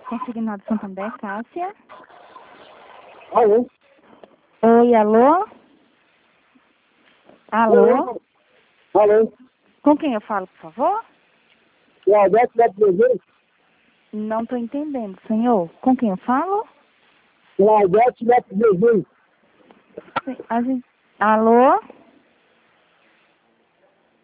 Consignado Santander, Cássia. Alô? Oi, alô? Alô? Alô? Com quem eu falo, por favor? O Alberto da Presente? Não estou entendendo, senhor. Com quem eu falo? O Alberto da Presente. Alô?